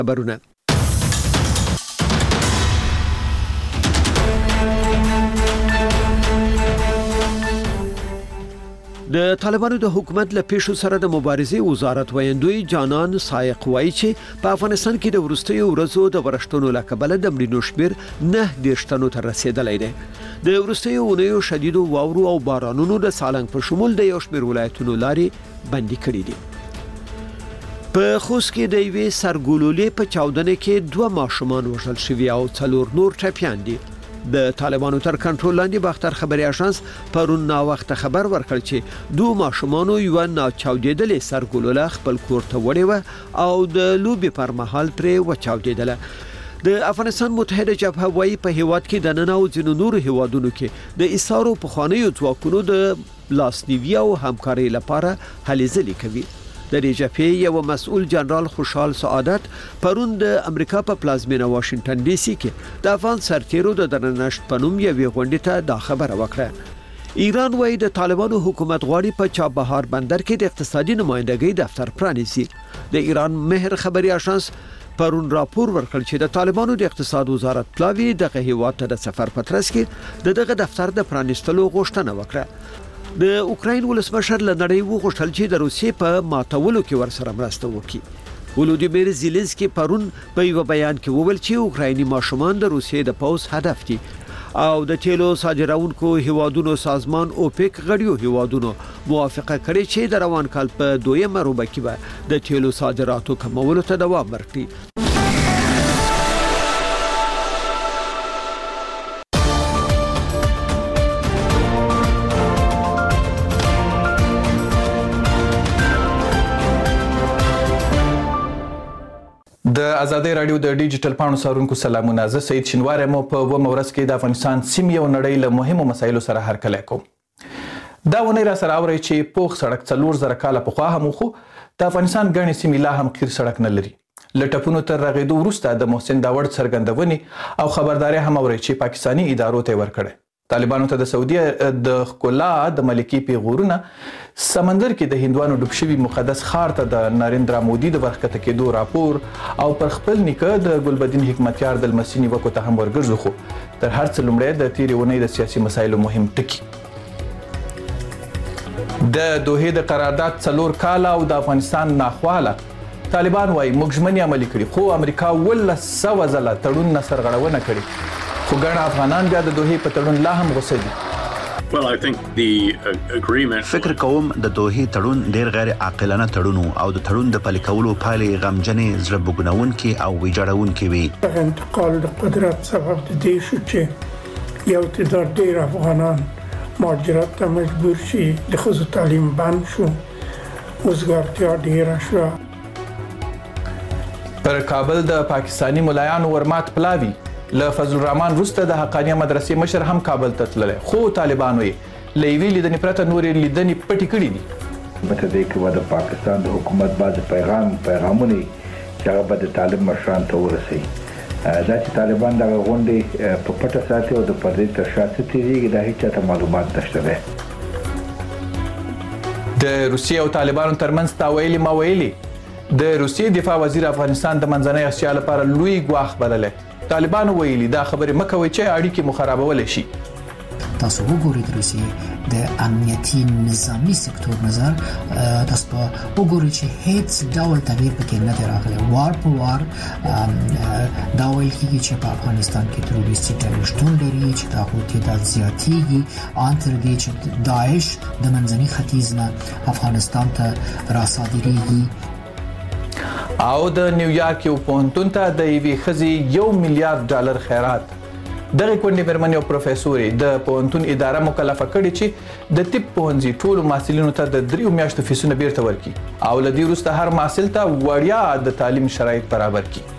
خبرونه. د طالبانو د حکومت له پیښو سره د مبارزې وزارت ویندوی جانان سایق وایي چې په افغانستان کې د وروستیو ورځو د ورښتونو له کبله د مړینو شمېر 9 تنو ته رسیدلی دی. د وروستیو اونیو شدیدو واورو او بارانونو د سالنګ په شمول د یو شمېر ولایتونو لارې بندي کړي دي. په خوست کې د یوې سرګلولې په چاودنې کې 2 ماشومان وژل شوي او 4 نور ټپیان دي. د طالبانو تر کنټرول لاندې باختر خبري اژانس پرون نا وخت خبر ورکړ چې 2 ماشومانو یو ناچاودېدلې سرګلوله خپل کور ته وړې و او د لوبي پر مهال پرې وچاودېدله. د افغانستان متحده جبهه وايي په هیواد کې د نن او ځینو نورو هیوادونو کې د ایثارو پخوانیو ځواکونو د لاسنیوي او همکارۍ لپاره هلې ځلې کوي. د دې جبهې یو مسؤل جنرال خوشحال سعادت پرون د امریکا په پلازمینه واشنگټن ډي سي کې د افغان سرتیرو د درنښت په نوم یوې غونډې ته دا خبره وکړه. ایران وايي د طالبانو حکومت غواړي په چابهار بندر کې د اقتصادي نمائندګۍ دفتر پرانیزي. د ایران مهر خبري اژانس پرون راپور ورکړ چې د طالبانو د اقتصاد وزارت پلاوی دغه هیواد ته د سفر په ترڅ کې دغه دفتر د پرانیستلو غوښتنه وکړه. د اوکراین ولسمشر له نړۍ وغوښتل چې د روسیې په ماتولو کې ورسره مرسته وکړي. ولودیمیر زيلنسکي پرون په یو بیان کې وویل چې اوکرایني ماشومان د روسیې د پوز هدف دي او د تیلو صادرونکو هیوادونو سازمان اوپک غړیو هیوادونو موافقه کړې چې د روان کال په 2مه روبه کې به د تیلو صادراتو کمولو ته دوام ورکړي. د ازادي رادیو د ډیجیټل پاڼو سارونکو سلامونه. زه سید شینوار مو په و مورس کې د افغانستان سیمې او نړۍ له مهمو مسایلو سره هرکلی کوم. دا ونی را سره اوري چې پوخ سړک 4000 کاله پخوا هم خو د افغانستان ګڼې سیمې لا هم قیر سړک نه لري. لټپونو تر رغېدو وروسته د محسن داوړ څرګندونې او خبرداري هم اوري چې پاکستانی ادارو ته ورکړي. طالبانو ته د سعودي د خلا د ملکی پیغورونه سمندر کې د هندوانو ډوب شوي مقدس ښار ته د نریندرا مودي د ورښکته کېدو راپور او پر خپل نیکه د ګلبدین حکمتیار د لمسي نیوکو ته هم ورګرځو. خو تر هر څه لومړی د تیرې اونۍ د سیاسي مسایلو مهم ټکي. د دوحې د قرارداد 4 کاله او د افغانستان ناخواله طالبان وايي موږ ژمنې عملي کړي خو امریکا 100 ځله تړون نه سرغړونه کړې. خو ګڼ افغانان بیا د دوحې په تړون لا هم غوسه دي. فکر کوم د دوحې تړون ډیر غیر عاقلانه تړون او د تړون د پلي کولو پایلې غمجنې زړه بوږنونکې او ویجاړونکې وي. انتقال د قدرت سبب دې شو چې یو تعداد ډیر افغانان مهاجرت ته مجبور شي. د ښځو تعلیم بند شو، وزګارتیا ډیره شوه. پر کابل د پاکستانی ملایانو ورمات پلاوی له فضل الرحمن وروسته د حقانیه مدرسې مشر هم کابل ته تللی. خو طالبانو یې له یوې لیدنې پرته نورې لیدنې پټې کړې دي. متدې کې د پاکستان د حکومت بعضې پیغامونه چې هغه به د طالب مشران ته ورسوي. دا چې طالبان دغه غونډې په پټه ساتي او د پردې تر شا څه تېرېږي دا هېچا ته معلومات نشته دی. د روسیې او طالبانو ترمنځ تا ویلي ما ویلي د روسیې دفاع وزیر افغانستان د منځنۍ اسیا لپاره لوی ګواښ بللی. طالبانو ویلي دا خبرې مه کوئ چې اړیکې مو خرابولی شي. تاسو وګورئ د روسیې د امنیتي نظامي سکتور نظر تاسو به وګورئ چې هیڅ ډول تغییر پکې نه دی راغلی. وار په وار دا ویل کېږي چې په افغانستان کې تروریستي ډلې شتون لري چې د هغو تعداد زیاتېږي ان تر دې چې داعش د منځني ختیځ نه افغانستان ته راصادریږي. او د نیویارک یو پوهنتون ته د یوې ښځې $1 میلیارډ خیرات. دغه کونډې مېرمنې او پروفیسورې د پوهنتون اداره مکلفه کړې چې د طب پوهنځي ټولو محصلینو ته د 3 میاشتو فیسونه بیرته ورکړي او له دې وروسته هر محصل ته وړیا د تعلیم شرایط برابر کړي.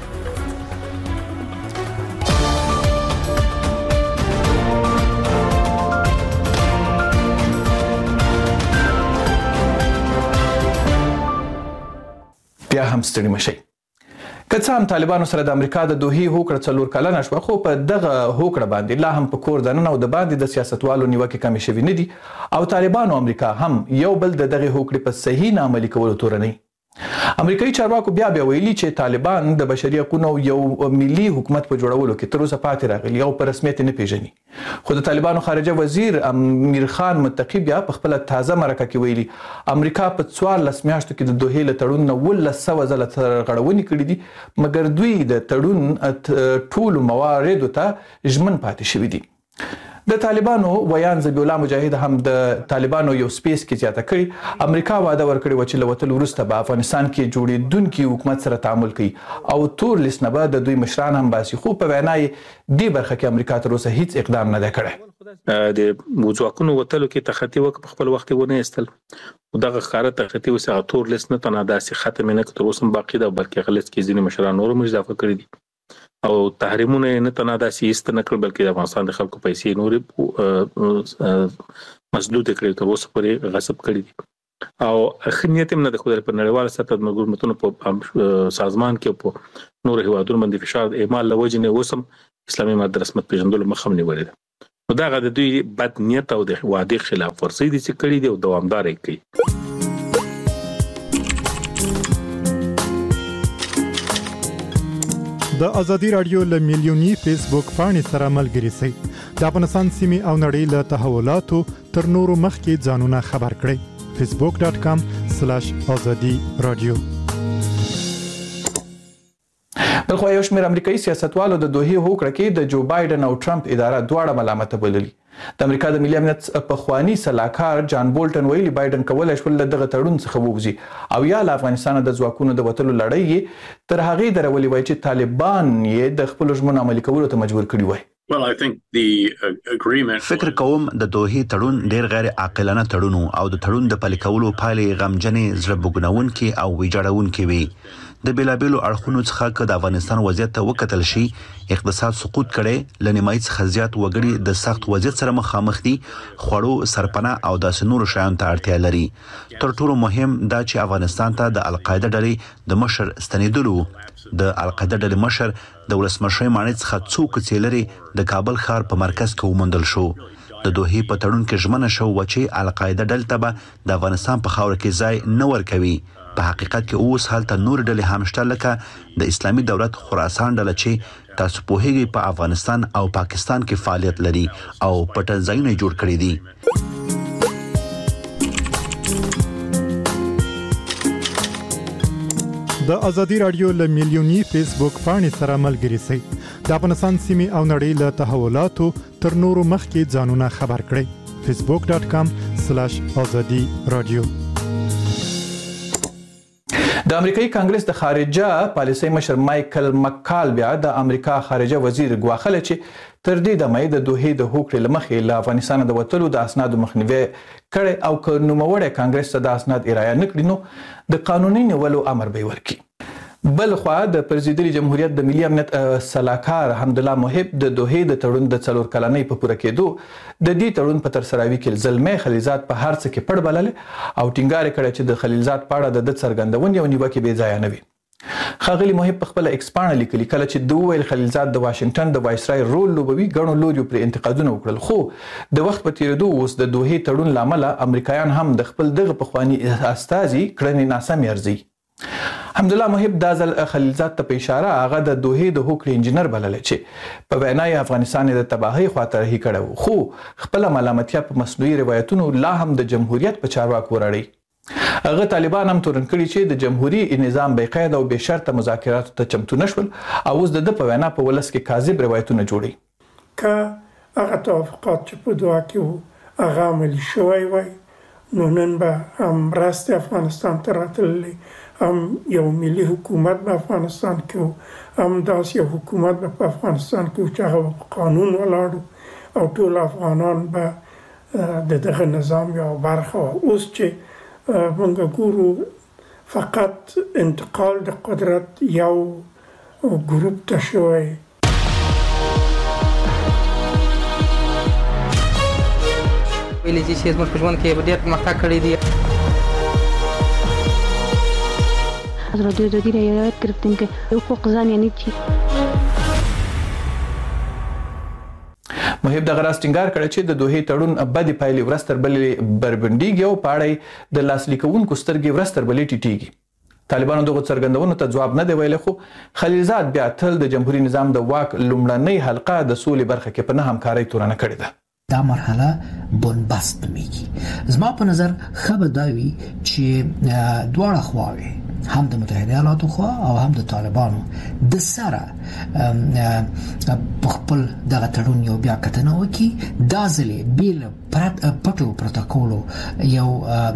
بیا هم ستړي مشئ. که څه هم طالبانو سره د امریکا د دوحې هوکړه 4 کلنه شوه خو په دغه هوکړه باندې لا هم په کور دننه او د باندې د سیاستوالو نیوکې کمې شوي نه دي او طالبانو امریکا هم یو بل د دغه هوکړې په صحیح نه عملي کولو تورنوي. امریکایي چارواکو بیا ویلي چې طالبان د بشري حقوقو یو ملي حکومت په جوړولو کې تر اوسه پاتې راغلي او په رسمیت نه پیژني. خو د طالبانو خارجه وزیر امیر خان متقی بیا په خپل تازه مرکه کې ویلي امریکا په 14 میاشتو کې د دوحې له تړون نه 1900 ځله غړونې کړې دي، مګر دوی د تړون ټول موارد ته ژمن پاتې شوي دي. د طالبانو ویان ذبیح الله مجاهد هم د طالبانو یو سپیس کې زیاته کړي امریکا وعده ورکړي و چې له وتلو وروسته به افغانستان کې جوړېدونکي حکومت سره تعامل کوي او تور لیست نه به د دوی مشران هم باسي، خو په وینا یې دې برخه کې امریکا تر اوسه هیڅ اقدام نه دی کړی. د موضوعاتو وتلو کې تخطي وک په خپل وخت ونه استل او دغه خاره تخطي وسه تور لیست نه تنه داسې ختم نه کړ، تر اوسه باقی ده، بلکې غلط کې ځینې مشران نور اضافه کړی دي او تحریمونه نه تنادا سیست نه کړ، بلکې د افغانستان د خلکو پیسې نور مسدود کړي، تر اوسه پورې غصب کړي دي او خنیت هم نه د خدای په نړیوال سطح د حکومتونو په سازمان کې په نور هیوادونو باندې فشار اعمال لوجه نه وسم اسلامي ماده رسمت پیژندلو مخه نیولې ده. نو دا غد دوی بد نیت او د وعده خلاف ورزي دي چې کړي دي او دوامدار کوي. د ازادي رادیو له میلیونی فیسبوک پاڼې سره ملګري شئ. د افغانستان سیمې او نړۍ له تحولاتو تر نورو مخکې ځانونه خبر کړئ. facebook.com/azadi radio. بلخو یو شمېر امریکایي سیاستوالو د دوحې هوکړه کې د جو بایدن او ټرمپ اداره دواړه ملامت بللي. د امریکا د ملي امنیت پخوانی سلاکار جان بولټن ویلي بایدن کولای شول دغه تړون څخه ووځي او یا له افغانستان د ځواکونو د وټلو لړۍ تر هغه درولي وای چې طالبان یې د خپل ژمنو عملي کولو ته مجبور کړي وای. فکر کوم د دوحې تړون ډیر غیر عاقلانه تړون او د تړون د پلي کولو پایلې غمجنې زړه بوګنونکي او ویجاړونکي وي. د بیلابیلو اړخونو څخه که د افغانستان وضعیت ته وکتل شي، اقتصاد سقوط کړي، لنیمایي څخه زیات وګړي د سخت وضعیت سره مخامخ دي، خوړو، سرپناه او داسې نورو شیانو ته اړتیا لري. تر ټولو مهم دا چې افغانستان ته د القاعده ډلې د مشر ستنېدلو. د القاعده ډلې مشر د ولسمشر مانیت څخه څو کوڅې لري د کابل ښار په مرکز کې وموندل شو. د دوحې په تړون کې ژمنه شو چې القاعده ډلې ته به د افغانستان په خاوره کې ځای نه ورکوي. په حقیقت کې اوس هلته نور ډلې هم شته، لکه د اسلامي دولت خراسان ډله چې تاسو پوهیږئ په افغانستان او پاکستان کې فعالیت لري او پټ ځایونه جوړ کړي دي. د ازادي رادیو له میلیونی فیسبوک پاڼې سره ملګري شئ. د افغانستان سیمې او نړۍ له تحولاتو تر نورو مخکې ځانونه خبر کړئ. facebook.com/azadi radio. د امریکایي کانګرس د خارجه پالیسۍ مشر مایکل مکال بیا د امریکا خارجه وزیر ګواخله چې تر دې دمه د دوحې د هوکړې لمخې له افغانستان د وټلو د اسنادو مخنیوي کړي او که نوموړی کانګرس ته د اسناد ارایه نه کړي نو د قانوني نیولو امر به ورکړي. بل خو د پرزیدنت جمهوریت د ملي امنیت سلاکار حمدالله محب د دوحې د تړون د 4 کلنۍ په پوره کېدو د دې تړون په تر سراوي کې زلمي خلیلزاد په هر څه کې پړ بلل او ټینګار کړی چې د خلیلزاد پاړه د څرګندونې او نیوکې به ځای نه وي. خاغلی محب په خپل ایکسپانه لیکلي کله چې دوه ویل خلیلزاد د واشنگټن د وایسرای رول لوبوي غنو لوري پر انتقادونه وکړل، خو د وخت په تیریدو اوس د دوحې تړون لامل امریکایان هم د خپل دغه پخوانی استازي کړنې ناسم ارزي. حمدالله محب د ځل خلیلزاد ته په اشاره هغه د دوحې د هوکړې انجنیر بلل چې په وینا یې افغانستان د تباهۍ خاطر هی کړو، خو خپل ملامتیا په مصنوعي روایتونو لا هم د جمهوریت په چارواکو ورړي. هغه طالبان هم تورن کړي چې د جمهوریت نظام بې قید او بې شرطه مذاکراتو ته چمتو نشول او اوس د په وینا په ولس کې کاذب روایتونه جوړي. که هغه توافقات چې په دوحه کې هغه عملي شوی وای نو نن به هم راست افغانستان ته راتللی، هم یو ملي حکومت په افغانستان کې هم داس یو حکومت په افغانستان کې چې هغه په قانون ولاړ او ټول افغانان به د دغه نظام یو برخه. اوس چې موږ ګورو فقط انتقال د قدرت یو ګروپ ته شوی. ویلي چې زموږ په ژوند کې ډېر پرمختګ کړی دی. حضرت دادی را یاد گرفتیم که حقوق زن یعنی چی. محب د غراس ټینګار کړی چې د دوحې تړون بدې پایلې ورستر بلې بربندیږي او پاړی د لاسلیکونکو سترګې ورستر بلې ټیټیږي. طالبانو دغه څرګندونو ته جواب نه دی ویلی، خو خلیلزاد بیا تل د جمهوریت نظام د واک لومړنۍ حلقه د سولې برخه کې په نه همکارۍ تورنه کړې ده. دا مرحله بنبست نومیږي. زما په نظر خبر دا وي چې دواړه خواوې هم د متحده ایالاتو خوا او هم د طالبانو د سره خپل دغه تړون یو بیا کتنه وکړي. دا ځلې بیل پټو پروتوکولو یو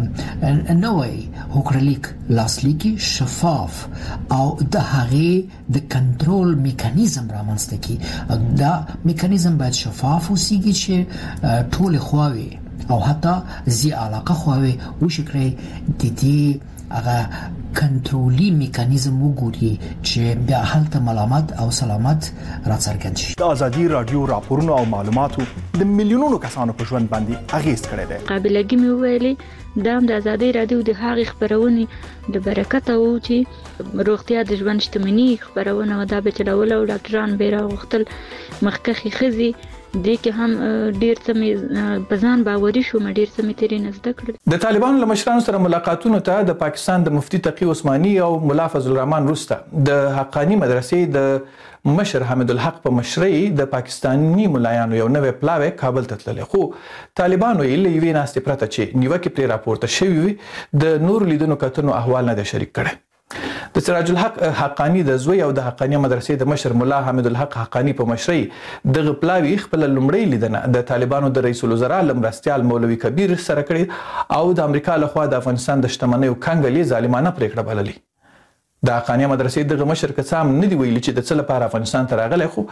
نوې هوکړلیک لاسلیکي شفاف او د هغې د کنټرول میکانیزم رامنځته کړي. دا میکانیزم باید شفاف وسیږي چې ټول خواوې او حتی زی علاقه خواوې وشکړي د دې هغه کنټرولي میکانیزم وګوري چې بیا هلته ملامت او سلامت راڅرګند شي. د ازادي رادیو راپورونو او معلوماتو د میلیونونو کسانو په ژوند باندې اغیز کړی دی. قابلګي مې ویلي دا د ازادي رادیو د هغې خبرونې د برکت او چې روغتیا د ژوند شتمنۍ خبرونه دا به چلول او ډاکټران به راغختل مخکخي خزي دې کې هم ډیر څه بزان باوري شو ډیر څه مې تیرې نزد کړل. د طالبانو له مشرانو سره ملاقاتونو ته د پاکستان د مفتي تقی عثماني او مولا فضل الرحمن وروسته د حقانی مدرسې د مشر حمید الحق په مشرۍ د پاکستاني ملایانو یو نوې پلاوی کابل ته تللی، خو طالبانو یې له یوې ناستې پرته چې نیوکې پرې راپورته شوي وي د نورو لیدنو کتنو احوال نه دی شریک کړی. د سراج الحق حقانی د زوی او د حقانی مدرسې د مشر مولا حمید الحق حقانی په مشرۍ دغه پلاوی خپل لومړی لیدنه د طالبانو د رئیس الوزرا لمرستیال مولوي کبیر سره کړي او د امریکا لخوا د افغانستان د شتمنیو کنګلې ظالمانه پریکړه بللې. د حقانی مدرسې دغه مشر کڅام نه دی ویلي چې د څه لپاره افغانستان ته راغلی، خو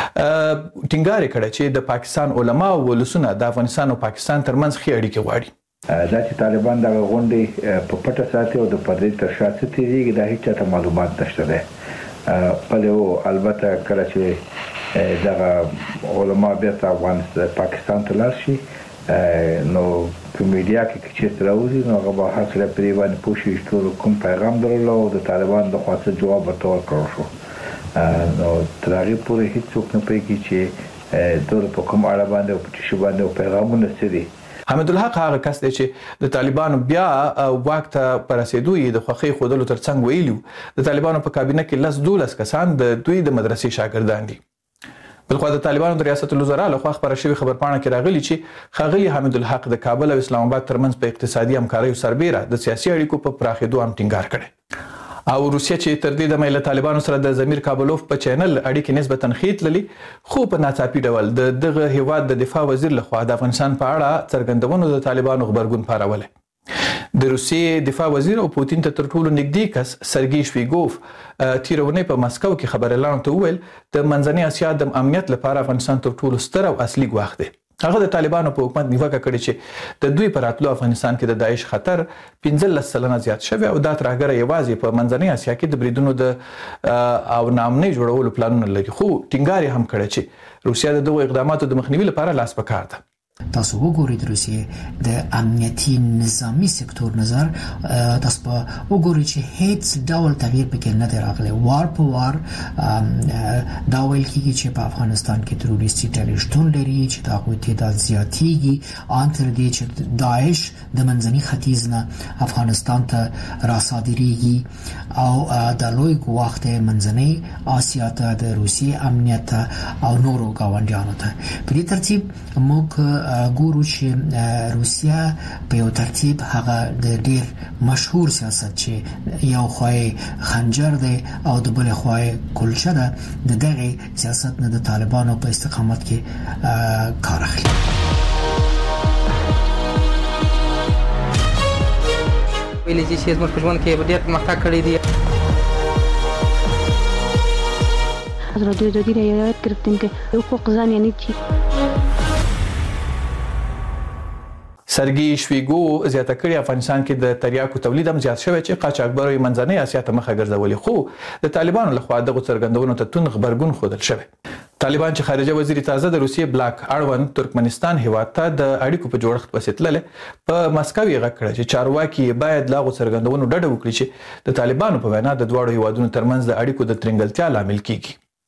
ټینګار کړی چې د پاکستان علما او ولسونه د افغانستان او پاکستان ترمنځ ښې اړیکې غواړي. دا چې طالبان دغه غونډې په پټه ساتي او د پردې تر شا څه تیریږي دا هیڅ چاته معلومات نشته دی. بلې البته کله چې دغه علما بیرته افغانستان پاکستان ته لاړ شي نو په میډیا کې چې راوځي نو هغه به هر څه پرې باندې پوه شي چې ټول کوم پیغام درلود او د طالبان د خوا څه جواب ورته ورکړل شو. نو تر هغې پورې هیڅوک نه پوهېږي چې ټول په کوم اړه باندې او په څه باندې او پیغامونه څه دي. حمید الحق هغه کس دی چې د طالبانو بیا واک ته په رسېدو یې د خوښۍ ښودلو ترڅنګ ویلي د طالبانو په کابینه کې 12 کسان د دوی د مدرسې شاګردان دي. بلخوا د طالبانو د ریاست الوزرا لخوا خبره شوې خبرپاڼه کې راغلي چې ښاغلي حمید الحق د کابل او اسلام آباد ترمنځ په اقتصادي همکاریو سربیره د سیاسي اړیکو په پراخېدو هم ټینګار کړی او روسیه چې تر دې دمه له طالبانو سره د زمیر کابلوف په چینل اړیکې نسبتا ښې تللي، خو په ناڅاپي ډول دغه هیواد د دفاع وزیر لخوا د افغانستان په اړه څرګندونو د طالبانو غبرګون پارولی. د روسیې دفاع وزیر او پوتین ته تر ټولو نږدې کس سرګی شویګوف تېره اونۍ په مسکو کې خبريالانو ته وویل د منځنۍ اسیا د امنیت لپاره افغانستان تر ټولو ستر او اصلي ګواښ دی. هغه د طالبانو په حکومت نیوکه کړې چې د دوی پر راتلو افغانستان کې د داعش خطر 15% زیات شوی او دا ترهګره یوازې په منځنۍ اسیا کې د بریدونو د او نامنۍ جوړولو پلانونه لري، خو ټینګار هم کړی چې روسیه د دغو اقداماتو د مخنیوي لپاره لاس په کار ده. تاسو وګورئ د روسیې د امنیتي نظامی سکتور نظر تاسو په وګورئ چې هیڅ ډول تغییر پکې نه دی راغلی. وار په وار دا ویل کېږي چې په افغانستان کې تروریستي ډلې شتون لري چې د هغوی تعداد زیاتېږي ان تر دې چې داعش د منځني ختیځ نه افغانستان ته راصادریږي او د لوی ګواښ دی منځنۍ اسیا ته د روسیې امنیت او نورو ګاونډیانو ته. په دې ترتیب موږ ګورو چې روسیا په یو ترتیب هغه د ډیر مشهور سیاست چې یو خوای خنجر دی او د بل خوای کلچه ده د دغه سیاست نه د طالبانو په استقامت کې کار اخلي. ویلې چې زموږ په ژوند کې ډېر پرمختګ کړی دی. حضرت دادی را یاد گرفتیم که حقوق زن یعنی چی؟ سرګی شویګو زیاته کړی افغانستان کې د تریاکو تولید هم زیات شوی چې قاچاقبرو منځنۍ اسیا ته مخه ګرځولي، خو د طالبانو لخوا دغه څرګندونو ته تون خبرګون ښودل شوی. طالبان چې خارجه وزیر تازه د روسیې بلاک اړوند ترکمنستان هیواد ته د اړیکو په جوړښت پسې تللی په مسکو یې غږ کړی چې چارواکي باید له هغو څرګندونو ډډه وکړي چې د طالبانو په وینا د دواړو هیوادونو ترمنځ د اړیکو د ترنګلتیا لامل کیږي.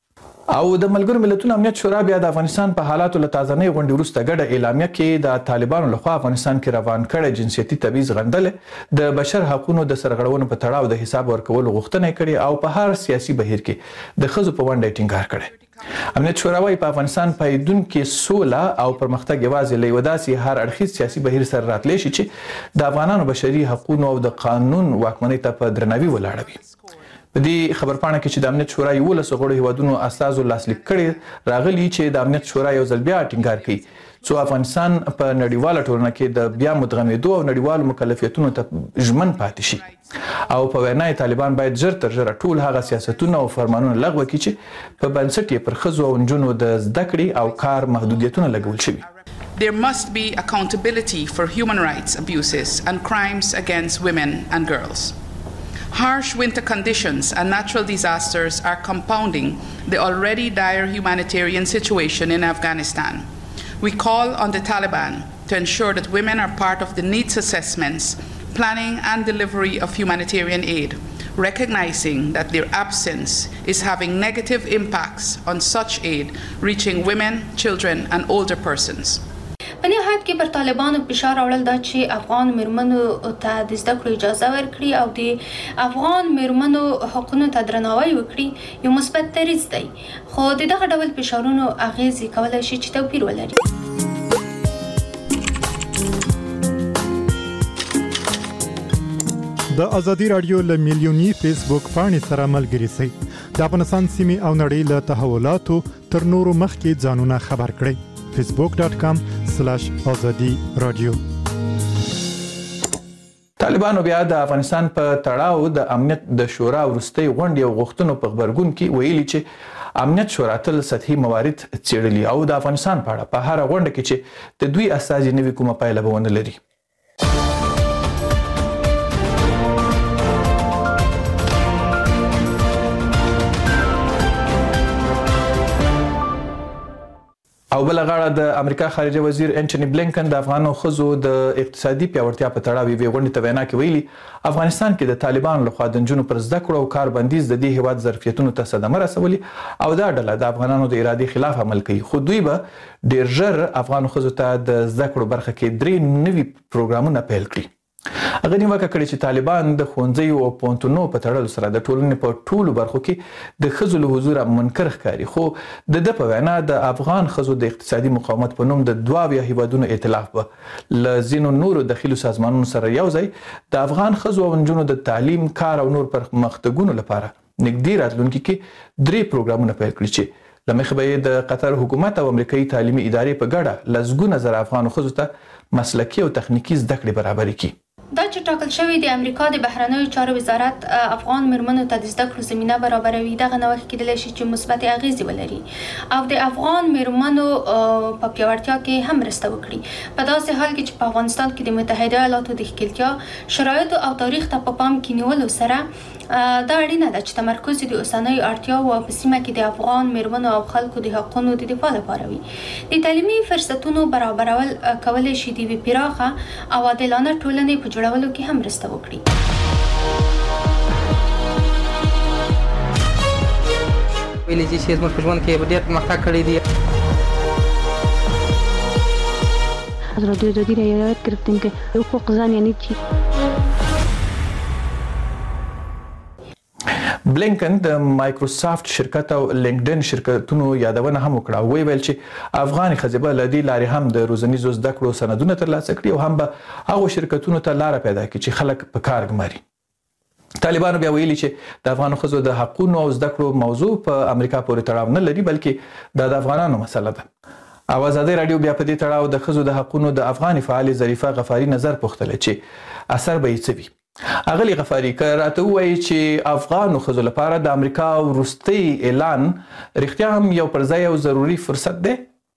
او د ملګرو ملتونو امنیت شورا بیا د افغانستان په حالاتو له تازه‌نۍ غونډې وروسته ګډه اعلامیه کې د طالبانو لخوا افغانستان کې روان کړی جنسیتي تبعیض غندل د بشر حقوقو د سرغړونو په تړاو د حساب ورکولو غوښتنه کړې او په هر سیاسي بهیر کې د ښځو په ونډه ټینګار کړی. امنیت شورا وايي په افغانستان پیدونکو سوله او پرمختګ یوازې له وداسي هر اړخیز سیاسي بهیر سره راتلی شي چې د افغانانو بشري حقوقو او د قانون واکمنۍ ته په درناوي ولاړوي. په دې خبرپاڼه کې چې د امنیت شورا 11 غړو هیوادونو اساسو لاسلیک کړي راغلي چې د امنیت شورا یو ځل بیا ټینګار کوي څو افغانستان په نړیواله ټولنه کې د بیا مدغمېدو او نړیوالو مکلفیتونو ته ژمن پاتې شي او په وینا طالبان باید ژر تر ژره ټول هغه سیاستونه او فرمانونه لغوه کړي چې په بنسټ یې پر ښځو او نجونو د زده کړې او کار محدودیتونه لګول شوي. There must be accountability for human rights abuses and crimes against women and girls. Harsh winter conditions and natural disasters are compounding the already dire humanitarian situation in Afghanistan. We call on the Taliban to ensure that women are part of the needs assessments, planning and delivery of humanitarian aid, recognizing that their absence is having negative impacts on such aid reaching women, children and older persons. په نهایت کې پر طالبانو فشار راوړل دا چې افغان مېرمنو ته د زده کړو اجازه ورکړي او د افغان مېرمنو حقوقو ته درناوی وکړي یو مثبت دریځ دی، خو دغه ډول فشارونو اغیزې کولی شي چې توپیر ولري. د ازادي رادیو له میلیوني فیسبوک پاڼې سره ملګري شئ. د افغانستان سیمې او نړۍ له تحولاتو تر نورو مخکې ځانونه خبر کړئ. facebook.com/azadi radio. طالبانو بیا د افغانستان په تړاو د امنیت د شورا وروستۍ غونډې او غوښتنو په خبرګون کې ویلي چې امنیت شورا تل سطحي موارد څېړلي او د افغانستان په اړه په هر غونډه کې چې د دوی استازي نوي کومه پایله به ونه لري. او بل غاړه د امریکا خارجه وزیر انټونی بلینکن د افغانو ښځو د اقتصادي پیاوړتیا په تړاو یوې غونډې ته وینا کې ویلي افغانستان کې د طالبانو لخوا د نجونو پر زده کړو او کار بندیز د دې هیواد ظرفیتونو ته صدمه رسولي او دا ډله د افغانانو د ارادې خلاف عمل کوي، خو دوی به ډیر ژر افغانو ښځو ته د زده کړو برخه کې 3 نوي پروګرامونه پیل کړي. هغه نیوکه کړې چې طالبان د ښوونځیو او پوهنتونونو په تړلو سره د ټولنې په ټولو برخو کې د ښځو له حضوره منکر ښکاري، خو د ده په وینا د افغان ښځو د اقتصادي مقاومت په نوم د 2 هیوادونو ائتلاف به له ځینو نورو داخلي سازمانونو سره یو ځای د افغان ښځو او نجونو د تعلیم، کار او نور پرمختګونو لپاره نږدې راتلونکي کې 3 پروګرامونه پیل کړي چې له مخې به یې د قطر حکومت او امریکایي تعلیمي ادارې په ګډه لسګونه زره افغانو ښځو ته مسلکي او تخنیکي زده کړې برابرې کړي. دا چې ټاکل شوی د امریکا د بهرنیو چارو وزارت افغان مېرمنو ته د زده کړو زمینه برابروي، دغه نوښت کېدلی شي چې مثبت اغیزې ولري او د افغان مېرمنو په پیاوړتیا کې هم مرسته وکړي، په داسې حال کې چې په افغانستان کې د متحده ایالاتو د ښکېلتیا شرایطو او تاریخ ته په پام کې نیولو سره دا اړینه ده چې تمرکز د اوسنیو اړتیاو او په سیمه کې د افغان مېرمنو او خلکو د حقوقو د دفاع لپاره وي. د تعلیمي فرصتونو برابرول کولی شي د یوې پراخه او عادلانه ټولنې په جوړولو کې هم مرسته وکړي. ویلې چې زموږ په ژوند کې ډېر پرمختګ کړی دی. حضرت وزیر یاد گرفتیم که حقوق زن یعنی چی. بلینکن د مایکروسافت شرکت او لینکډین شرکتونو یادونه هم وکړه او ویل چې افغان ښځې به له دې لارې هم د روزنیزو زده کړو سندونه ترلاسه کړي او هم به هغو شرکتونو ته لاره پیدا کړي چې خلک په کار ګماري. طالبانو بیا ویلي چې د افغان ښځو د حقونو او زده کړو موضوع په امریکا پورې تړاو نه لري بلکې دا د افغانانو مسله ده. او ازادي رادیو بیا په دې تړاو د ښځو د حقونو د افغان فعال ظریفه غفاری نظر پوښتلی چې اثر به یې څه وي. اغلی غفاری که راته وایي چې افغانو ښځو لپاره د امریکا وروستی اعلان رښتیا هم یو پر ځای او ضروري فرصت دی؟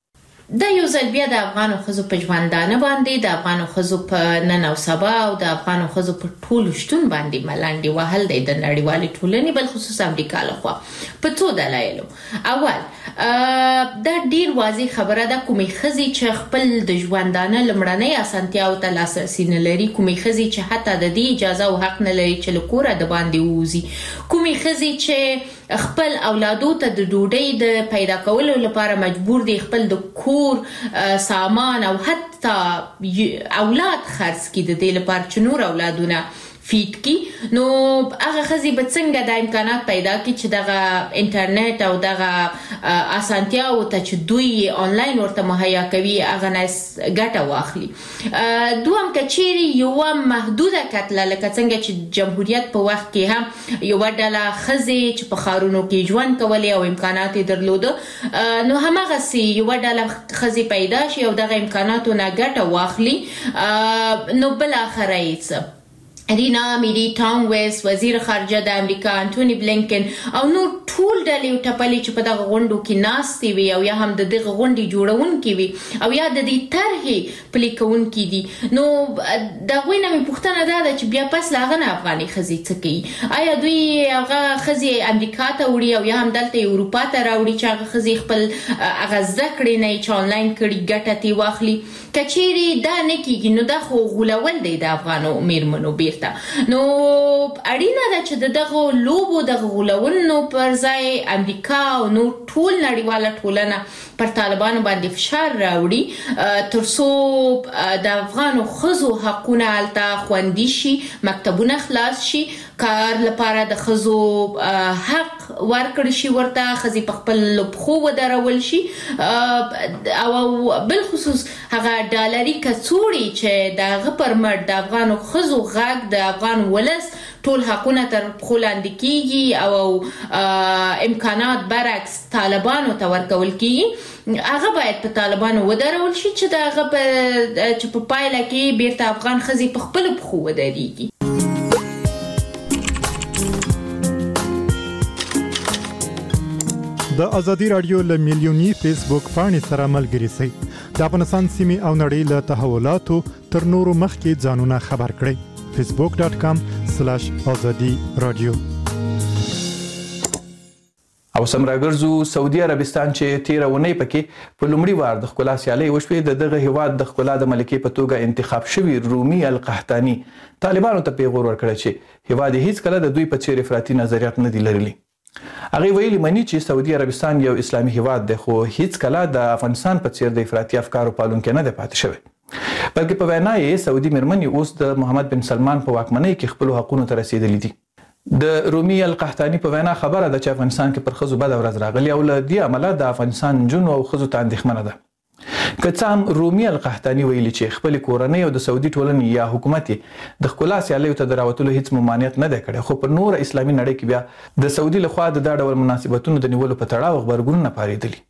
د یو ځل بیا د افغانو ښځو په ژوندانه باندې د افغانو ښځو په نن او سبا او د افغانو ښځو په ټولو شتون باندې ملنډې وهل دی د نړیوالې ټولنې بل خصوص امریکا لخوا په څو دلایلو. اول دا ډیر واضح خبره ده کومې ښځې چې خپل د ژوندانه لمړنۍ اسانتیاو ته لاسرسی نه لري، کومې ښځې چې حتی د دې اجازه او حق نه لري چې له کوره د باندې ووځي، کومې ښځې چې خپل اولادو ته د ډوډۍ د پیدا کولو لپاره مجبور دي خپل د کور سامان او حتی اولاد خرڅ کړي د دې لپاره چې نور اولادونه فیټ کی. نو هغه ښځې به څنګه د امکانات پیدا کړي چې دغه انټرنیټ او دغه اسانتیاو ته چې دوی آنلاین ورته مهیا کوي هغه نه ګټه واخلي. دوهم کچېرې یوه محدوده کتله لکه څنګه چې جمهوریت په وخت کې هم یوه ډله ښځې چې په ښارونو کې ژوند کولی او امکانات یې درلوده، نو هماغسې یوه ډله ښځې پیدا شي او دغه امکاناتو نه ګټه واخلي. نو بالاخره یې څه رینا میری ټانګویس وزیر خارجه د امریکا انټونی بلینکن او نور ټول ډلې او ټپلې چې په دغه غونډو کې ناستې وي او یا هم د دغه غونډې جوړونکي وي او یا د دې طرحې پلي کوونکي دي، نو د هغوی نه مې پوښتنه دا ده چې بیا پس له هغه نه افغاني ښځې څه کوي؟ آیا دوی هغه ښځې امریکا ته وړي او یا هم دلته اروپا ته راوړي چې هغه ښځې خپل هغه زده کړې نه چې آنلاین کړي ګټه ترې واخلي؟ که چیرې دا نه کېږي نو دا خو غولول دی د افغانو میرمنو بیرته. نو اړینه ده چې دغه لوبو دغه غولونو پر ځای امریکا او نو ټول نړیواله ټولنه پر طالبانو باندې فشار راوړي ترڅو د افغانو ښځو حقونه هلته خوندي شي، مکتبونه خلاص شي، کار لپاره د ښځو حق ورکړل شي، ورته ښځې په خپل پښو ودرول شي، او بل خصوص هغه ډالري کڅوړي چې د هغه پر مټ د افغانو ښځو غږ د افغان ولس ټول حقونه تر پښو لاندې کیږي او امکانات برعکس طالبانو ته ورکول کیږي، هغه باید په طالبانو ودرول شي چې د هغه په پایله کې بیرته افغان ښځې په خپلو پښو ودرېږي. د ازادي رادیو له میلیوني فیسبوک پاڼې سره ملګري شئ. د افغانستان سیمې او نړۍ له تحولاتو تر نورو مخکې ځانونه خبر کړئ. facebook.com/azadi radio. او سمراګرزو سعودي عربستان چې 13 ونې پکې په لومړي وار د ښکلا سیالۍ وشوې، دغه هیواد د ښکلا د ملکې په توګه انتخاب شوی رومي القحطاني طالبانو ته پیغور ورکړی چې هیواد هیڅ کله د دوی په څیر افراطي نظریات نه دي لرلي. هغه ویلي مني چې سعودي عربستان یو اسلامي هیواد دی، خو هیڅ کله د افغانستان په څیر د افراطي افکارو پالونکی نه دی پاتې شوی، بلکې په وینا یې سعودي میرمنې اوس د محمد بن سلمان په واکمنۍ کې خپل حقونو ته رسیدلي دي. د رومي القحطاني په وینا خبره ده چې افغانستان کې پر ښځو بده ورځ راغلې او له دې امله د افغانستان نجونو او ښځو ته اندېښمنه ده. که څه هم رومي القحطاني ویلي چې خپلې کورنۍ او د سعودي ټولنې یا حکومت د ښکلا سیالیو ته د راوتلو هیڅ ممانعت نه دی کړی، خو په نوره اسلامي نړۍ کې بیا د سعودي لخوا د دا ډول مناسبتونو د نیولو په تړاو غبرګونونه پارېدلي.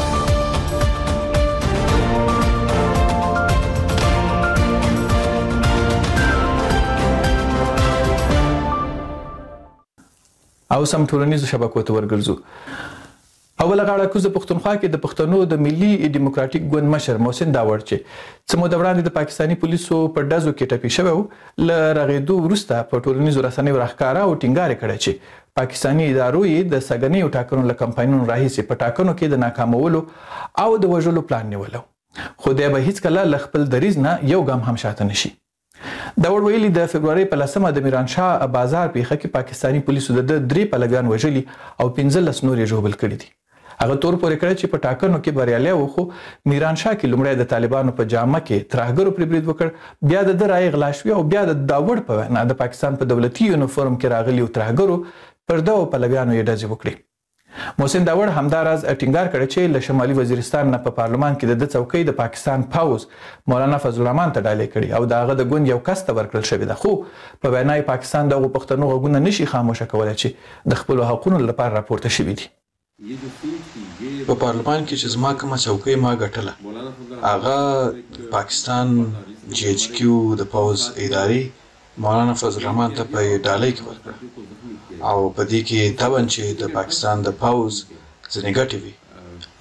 او سم ټولنیزو شبکو ته ورګرځو. اوله غاړه کوز د پښتونخوا کې د پښتنو د ملي ډیموکراتیک ګوند مشر محسن داوړ چې څه موده وړاندې د پاکستاني پولیسو په ډزو کې ټپي شوی و، له رغېدو وروسته په ټولنیزو رسنیو راښکاره او ټینګار کړی چې پاکستاني ادارو یې د سږنیو ټاکنو له کمپاینونو راهیسې په ټاکنو کې د ناکامولو او د وژلو پلان نیولو، خو دی به هیڅکله له خپل دریځ نه یو ګام هم شاته نشي. داوړ ویلي د فبرवरी په 10 د میرانشاه بازار پیښه کې پاکستاني پولیسو د 3 پلویان وژلي او 15 نور یې ژوبل کړي دي. هغه تور پورې کړی چې په ټاکنو کې بریالي و، خو میرانشاه کې لومړی د طالبانو په جامه کې ترهګرو پر برید وکړ، بیا د رای غلا شوی او بیا د داوړ په وینا د پاکستان په دولتي یونیفورم کې راغلي او ترهګرو پر دغو پلویانو یې ډزې وکړي. محسن داوړ همداراز ټینګار کړی چې له شمالي وزیرستان نه په پارلمان کې د څوکۍ د پاکستان پاوز مولانا فضل الرحمن ته ډالۍ کړي او دغه د ګوند یو کس ته ورکړل شوی ده، خو په وینا یې پاکستان دغه پښتنو غوږونه نشي خاموشه کولی چې د خپلو حقونو لپاره راپورته شوي دي. په پارلمان کې چې زما کومه څوکۍ ما ګټله هغه پاکستان جی ایچ کیو د پاوز ادارې مولانا فضل الرحمن ته په ډالۍ کې ورکړه او په دې کې طبعا چې د پاکستان د پاوز ځینې ګټې وي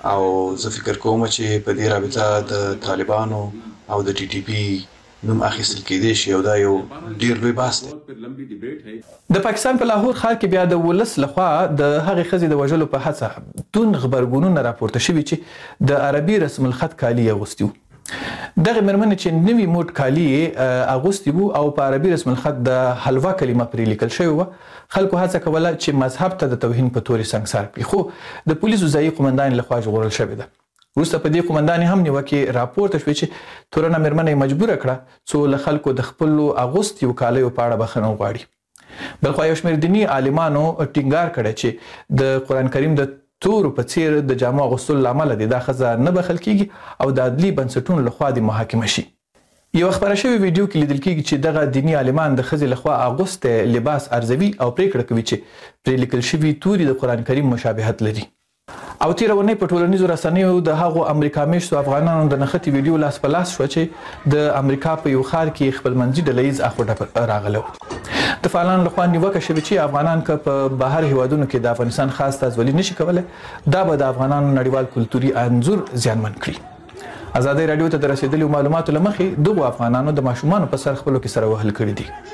او زه فکر کوم چې په دې رابطه د طالبانو او د ټي ټي پی نوم اخیستل کېدی شي او دا یو ډیر لوی بحث دی. د پاکستان په لاهور ښار کې بیا د ولس لخوا د هغې ښځې د وژلو په هڅه دون غبرګونونه راپورته شوي چې د عربي رسم الخط کالي اغوستي وو. دغه مېرمنې چې نوي موټ کالي اغوستي وو او په عربي رسم الخط د حلوا کلمه پرې لیکل شوې وه، خلکو هڅه کوله چې مذهب ته د توهین په تورې سنګسار کړي، خو د پولیسو ځایي قومندان لخوا ژغورل شوې ده. وروسته په دې قومندان هم نیوکې راپورته شوې چې تورنه مېرمنه یې مجبوره کړه څو له خلکو د خپلو اغوستیو کالیو په اړه بخښنه وغواړي. بلخوا یو شمېر دیني عالمانو ټینګار کړی چې د قرآن کریم د تورو په څیر د جامو اغوستلو له امله د دا ښځه نه بخښل کیږي او د عدلي بنسټونو لخوا د محاکمه شي. یو خبره شوی ویډیو کې لیدل کیږي چې دغه دیني عالمان د ښځې لخوا اغوسته لباس ارزوي او پریکړه کوي چې پرې لیکل شوي توري د قرآن کریم مشابهت لري. او تیر ونې په ټولنیزو رسنیو د هغو امریکا میشتو افغانانو د نښتې ویډیو لاس په لاس شوه چې د امریکا په یو ښار کې خپلمنځي ډلهییز اخ و راغلی و. د فعالانو لخوا نیوکه شوې چې افغانان که په بهر هیوادونو کې د افغانستان خاص استازولي نشي کولی، دا به د افغانانو نړیوال کلتوري انځور زیانمن کړي. ازادي راډیو ته د رسېدلو معلوماتو له مخې دغو افغانانو د ماشومانو په سر خپلو کې سره وهل کړي دي.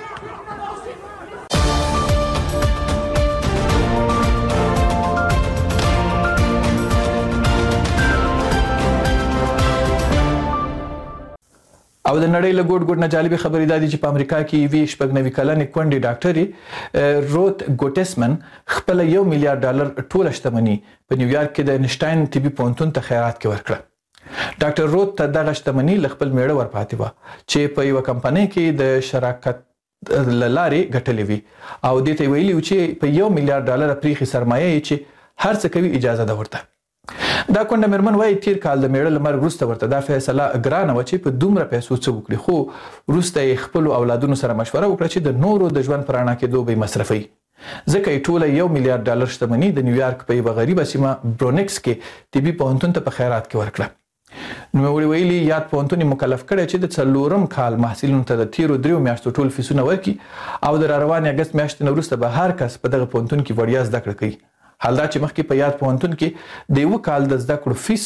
او د نړۍ له ګوټ ګوټ نه جالبې خبرې دا دي چې په امریکا کې یوې 96 کلنې کونډې ډاکټرې روت ګوټسمن خپله $1 میلیارډ ټوله شتمني په نیویارک کې د انشټاین طبي پوهنتون ته خیرات کې ورکړه. ډاکټر روت ته دغه شتمني له خپل میړه ورپاتې وه چې په یوه کمپنۍ کې د شراکت له لارې ګټلې وي او دې ته یې ویلي و چې په $1 میلیارډ پریښې سرمایه یې چې هر څه کوي اجازه ده ورته. دا کونډه مېرمن وایي تیر کال د میړه له مرګ وروسته ورته دا فیصله ګرانه وه چې په دومره پیسو څه وکړي، خو وروسته یې خپلو اولادونو سره مشوره وکړه چې د نورو د ژوند په رڼا کېدو به یې مصرفوي، ځکه یې ټوله $1 میلیارډ شتمني د نیویارک په یوه غریبه سیمه برونکس کې طبي پوهنتون ته په خیرات کې ورکړه. نوموړي ویلي یاد پوهنتون یې مکلف کړی چې د 4م کال محصلینو ته د تیرو 3 میاشتو ټول فیسونه ورکړي او د راروانې اګست میاشتې نه وروسته به هر کس په دغه پوهنتون کې وړیا زده کړه کوي. حال دا چې مخکې په یاد پوهنتون کې د یوه کال د زده کړو فیس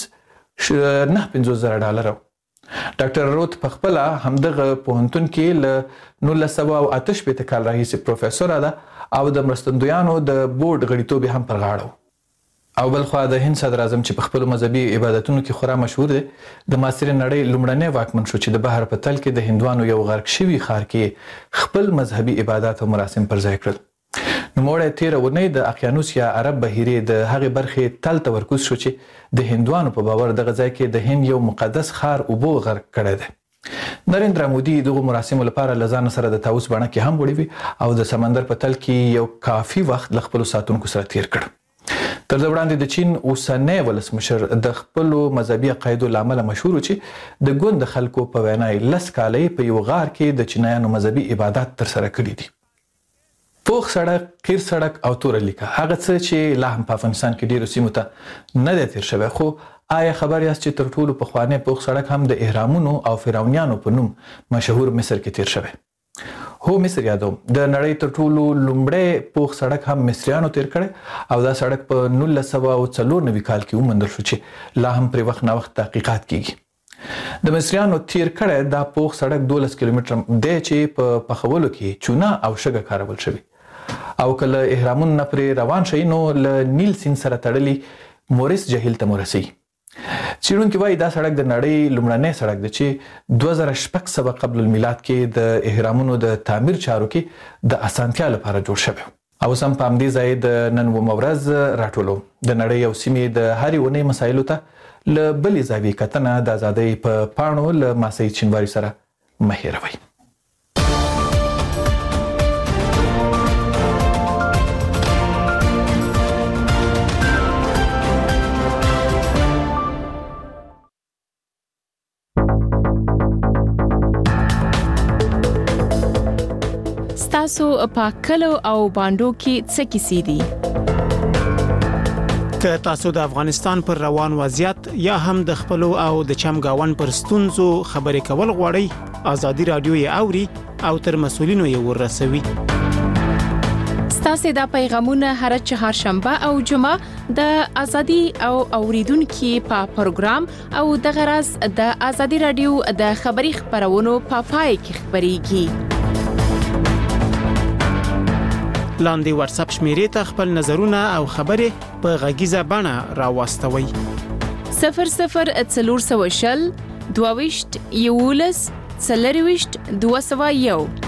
$950,000 و. ډاکټر روت په خپله همدغه پوهنتون کې له 1968 کال راهیسې پروفیسوره ده او د مرستندویانو د بورډ غړیتوب یې هم پر غاړه و. او بلخوا د هند صدر اعظم چې په خپلو مذهبي عبادتونو کې خورا مشهور دی، د معاصرې نړۍ لومړنی واکمن شو چې د بحر په تل کې د هندوانو یو غرق شوي ښار کې خپل مذهبي عبادات او مراسم پر ځای کړل. نوموړی تېره اونۍ د اقیانوس یا عرب بحیرې د هغې برخې تل تمرکز شو چې د هندوانو په باور دغه ځای کې د هند یو مقدس ښار اوبو غرق کړی دی. نریندرا مودي دغو مراسمو لپاره له ځانه سره د طاووس بڼه کې هم وړی وي او د سمندر په تل کې یو کافي وخت له خپلو ساتونکو سره تیر کړ. تر ده وړاندې د چین اوسنی ولسمشر د خپلو مذهبي عقایدو له امله مشهور و چې د ګوند د خلکو په وینا یې 10 کاله په یو غار کې د چینایانو مذهبي عبادات ترسره کړي دي. پوخ سړک، قیر سړک او توره لیکه هغه څه چې لا هم په افغانستان کې ډیرو سیمو ته نه دی تیر شوی، خو آیا خبر یاست چې تر ټولو پخوانی پوخ سړک هم د اهرامونو او فرعونیانو په نوم مشهور مصر کې تیر شوی؟ هو، مصر یادوم. د نړۍ تر ټولو لومړی پوخ سړک هم مصریانو تیر کړی او دا سړک په 1994 کال کې وموندل شو چې لا هم پرې وخت نه وخت تحقیقات کیږي. د مصریانو تیر کړی دا پوخ سړک 12 کیلومتره دی چې په پخولو کې چونه او شګه کارول شوي او کله اهرامون نه پرې روان شئ نو له نیل سیند سره تړلي مورس جهیل ته مو رسئ. څېړونکي وایي دا سړک د نړۍ لومړنی سړک دی چې 2600 قبل المیلاد کې د اهرامونو د تعمیر چارو کې د اسانتیا لپاره جوړ شوی. او سم په همدې ځای د نن اوومه ورځ راټولو د نړۍ او سیمې د هرې اونۍ مسایلو ته له بلې زاویې کتنه د ازادۍ په پاڼو له ما سعید شینواري سره مه هېروئ. تاسو په کلو او باندو کې څه کیسې دي؟ که تاسو د افغانستان پر روان وضعیت یا هم د خپلو او د چمګاون پر ستونزو خبرې کول غواړئ، ازادي رادیو یې اوري او تر مسولینو یې ورسوي. ستاسو د پیغامونه هر چهارشنبه او جمعه د ازادي او اوریدونکو په پروګرام او د غرض د ازادي رادیو د خبري خبرونو په پای کې خبريږي. لاندې واتس اپ شمیرې ته خپل نظرونه او خبرې په غږیزه بڼه راوستوي. 00 22 11 201